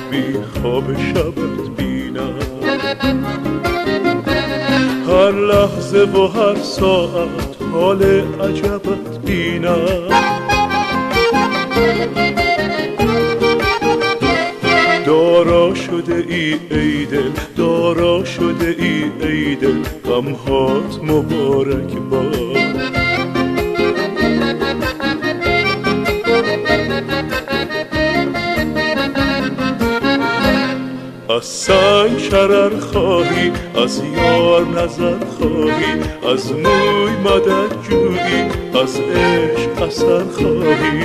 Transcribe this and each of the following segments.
بی خواب شبت بینم، هر لحظه و هر ساعت حال عجبت بینم. دارا شده ای ای دل، دارا شده ای ای دل، غمهات مبارک باد. از سنگ شرر خواهی، از یار نظر خواهی، از موی مدد جویی، از عشق اثر خواهی.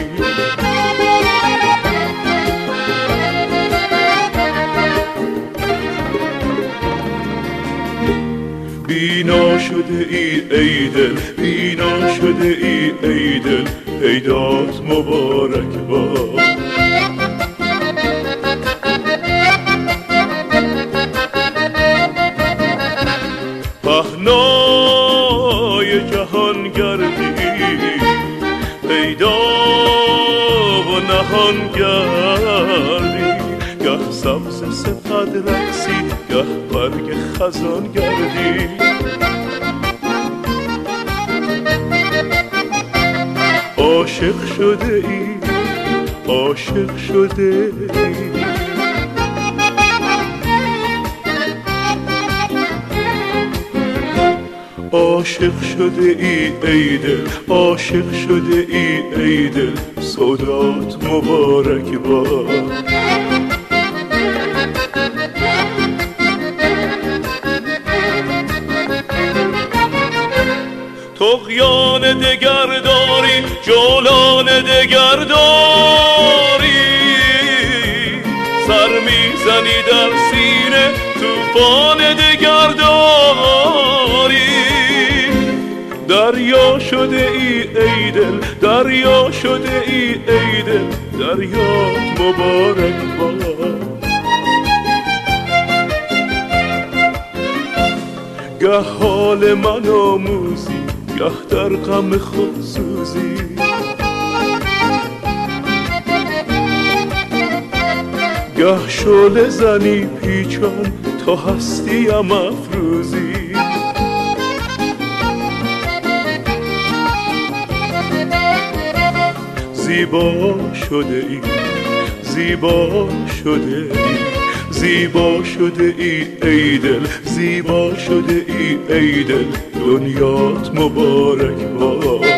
بینا شده ای ای دل، بینا شده ای ای دل، پیدات مبارک باد. پهنای جهان گردی، پیدا و نهان گردی، گه سبز سپد رقصی، گه برگ خزان گردی. عاشق شده ای، عاشق شده ای، عاشق شده ای ای دل، عاشق شده ای ای دل، سودات مبارک باد. طغیان دگر داری، جولان دگر داری، سر میزنی در سینه، طوفان دگر داری. دریا شده ای ای دل، دریا شده ای ای دل، دریات مبارک باد. گه حال من آموزی، گه در غم خود سوزی، گه شعله زنی پیچان تا هستیم افروزی. زیبا شده ای، زیبا شده ای، زیبا شده ای ای دل، زیبا شده ای ای دل، دنیات مبارک باد.